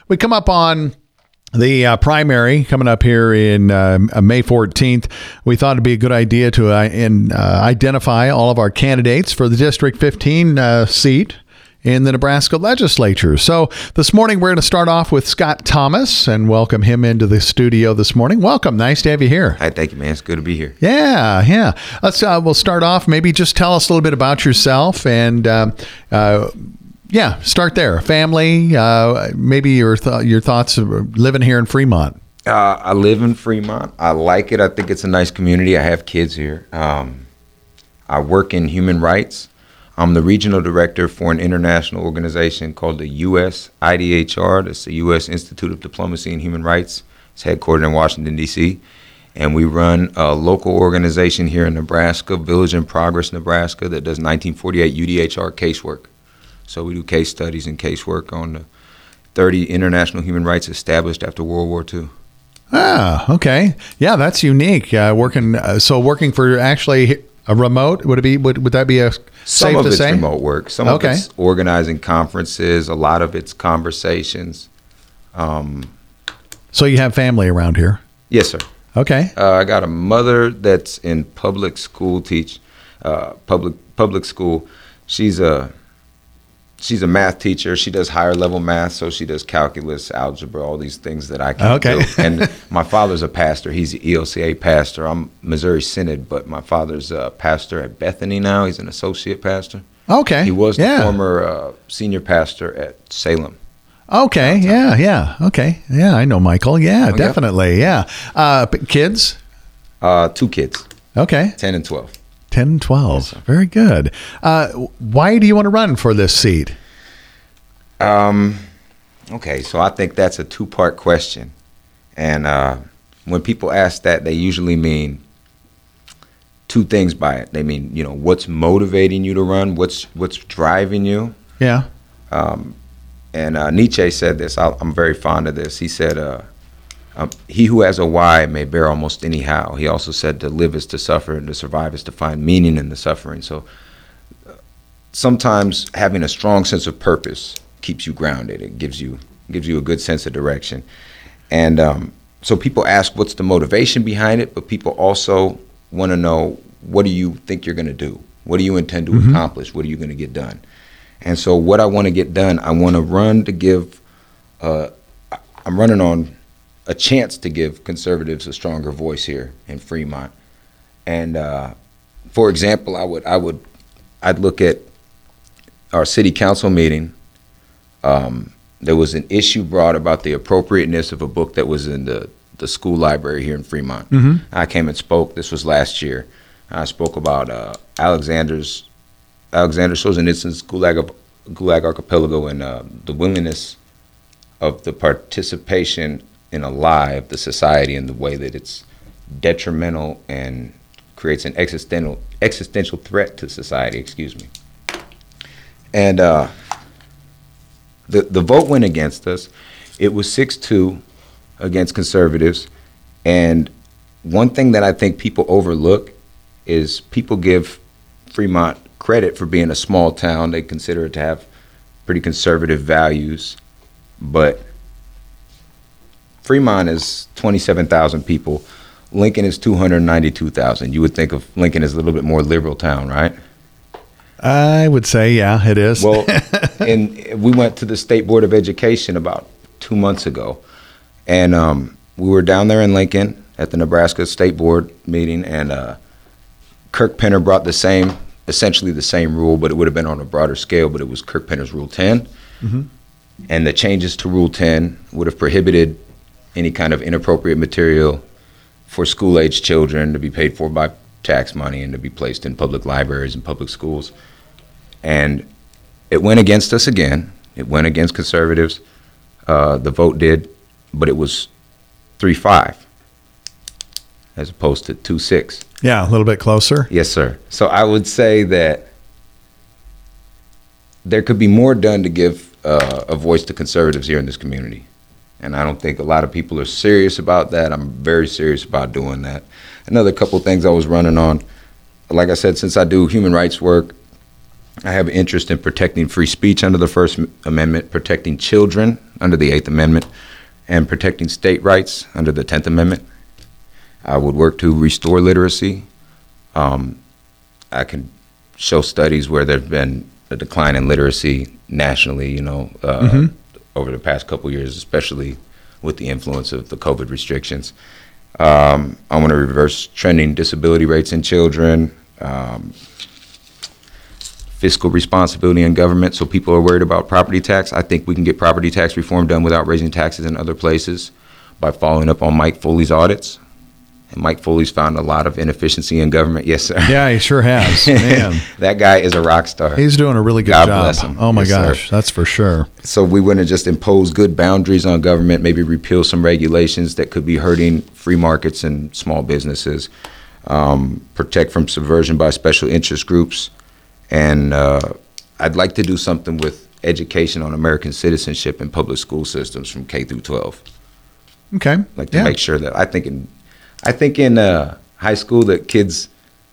We come up on the primary coming up here in May 14th. We thought it'd be a good idea to identify all of our candidates for the District 15 seat in the Nebraska legislature. So this morning we're going to start off with Scott Thomas and welcome him into the studio this morning. Welcome. Nice to have you here. Hi, thank you, man. It's good to be here. Yeah. We'll start off. Maybe just tell us a little bit about yourself and start there. Family, maybe your thoughts of living here in Fremont. I live in Fremont. I like it. I think it's a nice community. I have kids here. I work in human rights. I'm the regional director for an international organization called the U.S. IDHR. That's the U.S. Institute of Diplomacy and Human Rights. It's headquartered in Washington, D.C. And we run a local organization here in Nebraska, Village in Progress, Nebraska, that does 1948 UDHR casework. So we do case studies and casework on the 30 international human rights established after World War II. Ah, okay. Yeah, that's unique. Working for actually a remote, would that be safe to say? Some of it's remote work. Some of it's organizing conferences. A lot of it's conversations. So you have family around here? Yes, sir. Okay. I got a mother that's in public school, public school. She's a math teacher. She does higher level math, so she does calculus, algebra, all these things that I can't do. And my father's a pastor. He's the ELCA pastor. I'm Missouri Synod, but my father's a pastor at Bethany now. He's an associate pastor. Okay. He was the former senior pastor at Salem. Okay. Yeah. Okay. Yeah, I know Michael. Yeah, definitely. Yeah. Kids? 2 kids. Okay. 10 and 12. 10 and 12. Yes, very good. Why do you want to run for this seat? Okay, so I think that's a 2-part question. And when people ask that, they usually mean 2 things by it. They mean, what's motivating you to run? What's driving you? Yeah. And Nietzsche said this. I'm very fond of this. He said, he who has a why may bear almost any how. He also said to live is to suffer and to survive is to find meaning in the suffering. So sometimes having a strong sense of purpose keeps you grounded. It gives you a good sense of direction. And so people ask what's the motivation behind it, but people also want to know, what do you think you're going to do? What do you intend to accomplish? What are you going to get done? And so what I want to get done, I want to run to give, I'm running on a chance to give conservatives a stronger voice here in Fremont. And for example, I'd look at our city council meeting. There was an issue brought about the appropriateness of a book that was in the school library here in Fremont. I came and spoke. This was last year. I spoke about Alexander Solzhenitsyn's Gulag Archipelago and the willingness of the participation in a lie of the society in the way that it's detrimental and creates an existential threat to society, And the vote went against us. It was 6-2 against conservatives. And one thing that I think people overlook is people give Fremont credit for being a small town. They consider it to have pretty conservative values, but Fremont is 27,000 people. Lincoln is 292,000. You would think of Lincoln as a little bit more liberal town, right? I would say, yeah, it is. Well, and we went to the State Board of Education about 2 months ago, and we were down there in Lincoln at the Nebraska State Board meeting, and Kirk Penner brought essentially the same rule, but it would have been on a broader scale, but it was Kirk Penner's Rule 10. And the changes to Rule 10 would have prohibited any kind of inappropriate material for school-age children to be paid for by tax money and to be placed in public libraries and public schools. And it went against us again. It went against conservatives. The vote did, but it was 3-5 as opposed to 2-6. Yeah, a little bit closer. Yes, sir. So I would say that there could be more done to give a voice to conservatives here in this community. And I don't think a lot of people are serious about that. I'm very serious about doing that. Another couple things I was running on, like I said, since I do human rights work, I have an interest in protecting free speech under the First Amendment, protecting children under the Eighth Amendment, and protecting state rights under the 10th Amendment. I would work to restore literacy. I can show studies where there's been a decline in literacy nationally, over the past couple of years, especially with the influence of the COVID restrictions. I want to reverse trending disability rates in children, fiscal responsibility in government, so people are worried about property tax. I think we can get property tax reform done without raising taxes in other places by following up on Mike Foley's audits. And Mike Foley's found a lot of inefficiency in government. Yes, sir. Yeah, he sure has. Man. That guy is a rock star. He's doing a really good God job. bless him. Oh, my Yes, gosh. sir. That's for sure. So we want to just impose good boundaries on government, maybe repeal some regulations that could be hurting free markets and small businesses, protect from subversion by special interest groups. And I'd like to do something with education on American citizenship in public school systems from K through 12. Okay. Like to make sure that I think in high school that kids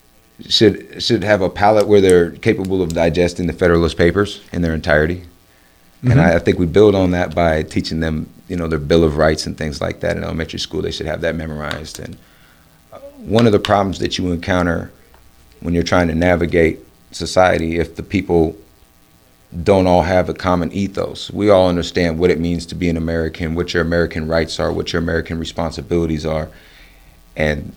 should have a palate where they're capable of digesting the Federalist Papers in their entirety. Mm-hmm. And I think we build on that by teaching them, their Bill of Rights and things like that in elementary school. They should have that memorized. And one of the problems that you encounter when you're trying to navigate society, if the people don't all have a common ethos, we all understand what it means to be an American, what your American rights are, what your American responsibilities are. And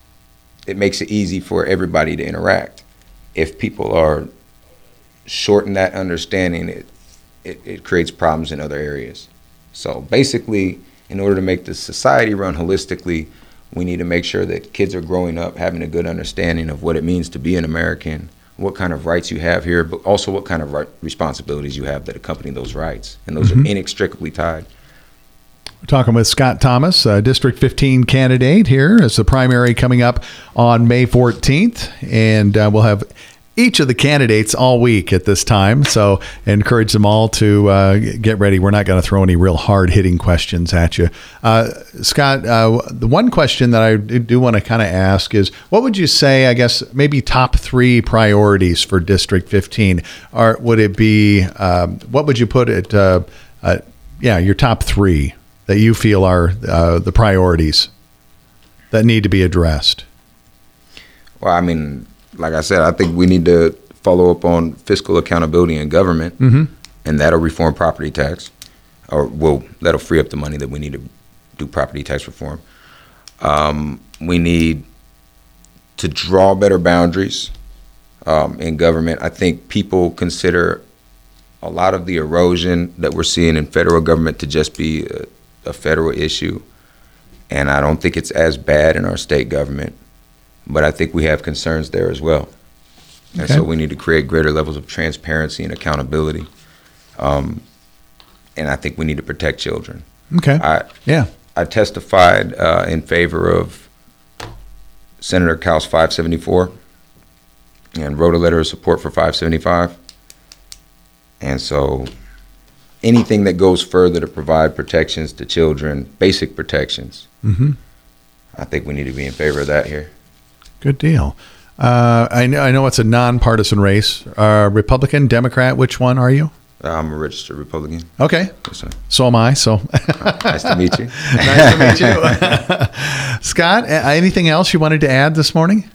it makes it easy for everybody to interact. If people are short in that understanding, it creates problems in other areas. So basically, in order to make the society run holistically, we need to make sure that kids are growing up having a good understanding of what it means to be an American, what kind of rights you have here, but also what kind of responsibilities you have that accompany those rights. And those are inextricably tied. We're talking with Scott Thomas, District 15 candidate here as the primary coming up on May 14th. And we'll have each of the candidates all week at this time. So encourage them all to get ready. We're not going to throw any real hard-hitting questions at you. Scott, the one question that I do want to kind of ask is, what would you say, I guess, maybe top 3 priorities for District 15? Or would it be, what would you put at, your top 3 that you feel are the priorities that need to be addressed? Well, I mean, like I said, I think we need to follow up on fiscal accountability in government, and that'll reform property tax, that'll free up the money that we need to do property tax reform. We need to draw better boundaries in government. I think people consider a lot of the erosion that we're seeing in federal government to just be a federal issue, and I don't think it's as bad in our state government. But I think we have concerns there as well. And so we need to create greater levels of transparency and accountability. And I think we need to protect children. Okay. I testified in favor of Senator Kyle's 574 and wrote a letter of support for 575. And so anything that goes further to provide protections to children, basic protections, I think we need to be in favor of that here. Good deal. I know it's a nonpartisan race. Republican, Democrat, which one are you? I'm a registered Republican. Okay. Yes, sir. So am I. So Nice to meet you. Nice to meet you. Scott, anything else you wanted to add this morning?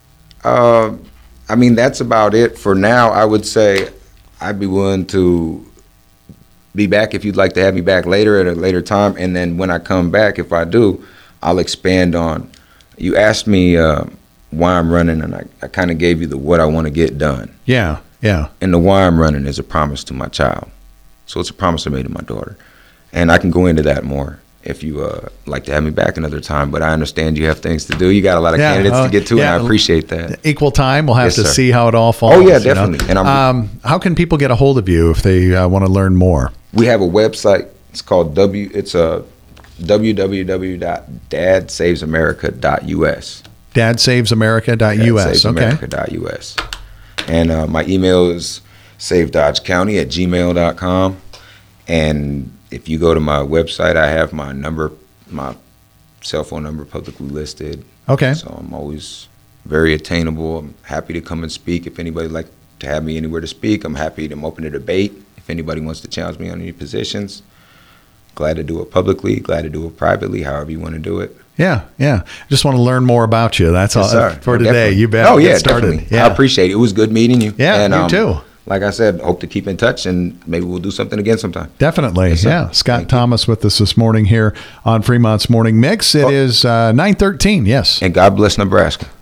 I mean, that's about it for now. I would say I'd be willing to be back if you'd like to have me back later at a later time. And then when I come back, if I do, I'll expand on. You asked me why I'm running, and I kind of gave you the what I want to get done. Yeah. And the why I'm running is a promise to my child. So it's a promise I made to my daughter. And I can go into that more if you like to have me back another time. But I understand you have things to do. You got a lot of candidates to get to, and I appreciate that. Equal time. We'll have Yes, to sir. see how it all falls. Oh, yeah, definitely. You know? And how can people get a hold of you if they want to learn more? we have a website. It's called www.dadsavesamerica.us. Dadsavesamerica.us. Okay. Dadsavesamerica.us. And my email is savedodgecounty@gmail.com. And if you go to my website, I have my number, my cell phone number publicly listed. Okay. So I'm always very attainable. I'm happy to come and speak if anybody to have me anywhere to speak. I'm happy to open a debate. If anybody wants to challenge me on any positions, glad to do it publicly, glad to do it privately, however you want to do it. Yeah, yeah. Just want to learn more about you. That's all for today. Definitely. You bet. Oh, yeah, Get started. definitely. Yeah. I appreciate it. It was good meeting you. Yeah, and, you too. Like I said, hope to keep in touch, and maybe we'll do something again sometime. Definitely. Yes, yeah. Scott Thomas with us this morning here on Fremont's Morning Mix. It is 9:13. Yes. And God bless Nebraska.